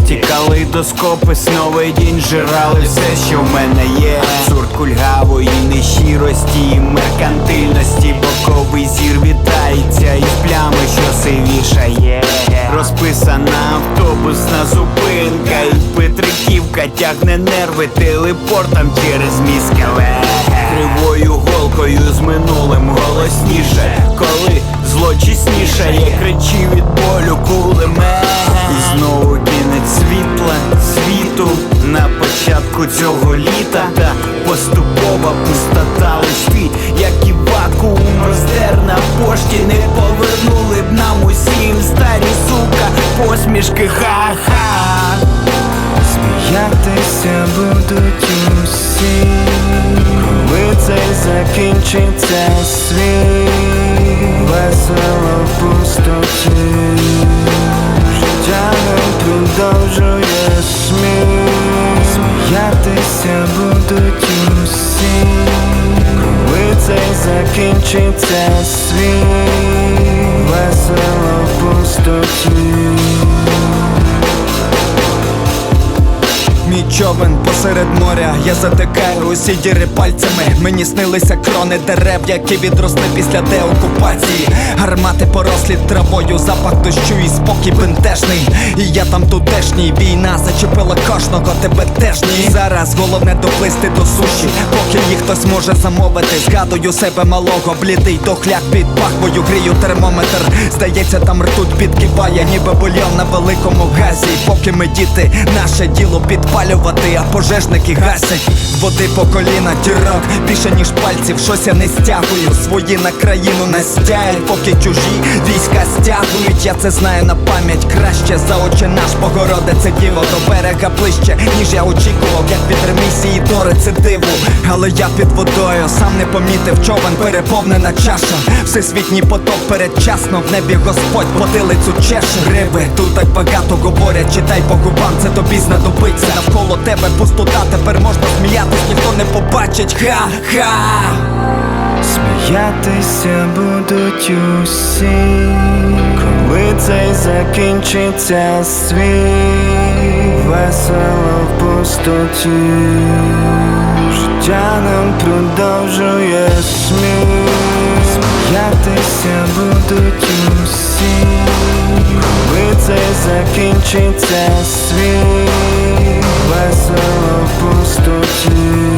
Пусті калейдоскопи, новий день жирали все, що в мене є. Абсурд кульгавої нещирості і меркантильності. Боковий зір вітається із плями, що сивішає. Розписана автобусна зупинка, і Петриківка тягне нерви телепортом через міськале. Кривою голкою з минулим голосніше, коли зло чеснішає, кричи від болю кулемет. І знову кінець світла, світу на початку цього літа. Та поступова пустота, лиш ти, як і вакуум роздер на пошті. Не повернули б нам усім старі, сука, посмішки, ха-ха. Сміятися будуть усі, коли цей закінчиться світ. Весело в пустоті, життя не продовжує сміх. Сміятися будуть усі, коли цей закінчиться світ. Весело в пустоті. Мій човен посеред моря, я затикаю усі діри пальцями. Мені снилися крони дерев, які відросли після деокупації. Гармати порослі травою, запах дощу і спокій бентежний. І я там тутешній, війна зачепила кожного, тебе теж ні. Зараз головне доплисти до суші, поки їх хтось може замовити. Згадую себе малого, блідий дохляк під пахвою, грію термометр. Здається, там ртуть підкипає, ніби бульйон на великому газі. Поки ми діти, наше діло підпалювати, а пожежники гасять. Води по коліна, дірок більше ніж пальців, щось я не стягую. Свої на країну настяють, поки чужі війська стягують. Я це знаю на пам'ять, краще за очі наш Богородице Діво. До берега ближче, ніж я очікував, як від ремісії до рецидиву. Але я під водою, сам не помітив, човен переповнена чаша. Всесвітній поток передчасно, в небі Господь потилицю чеше. Риби тут так багато говорять, читай по губам, це тобі знадобиться. Навколо тебе пустота, тепер можна сміятись, ніхто не побачить, ха-ха. Сміятися будуть усі, коли цей закінчиться світ. Весело в пустоті, життя нам продовжує сміх. Сміятися будуть усі, коли цей закінчиться світ. Весело в пустоті.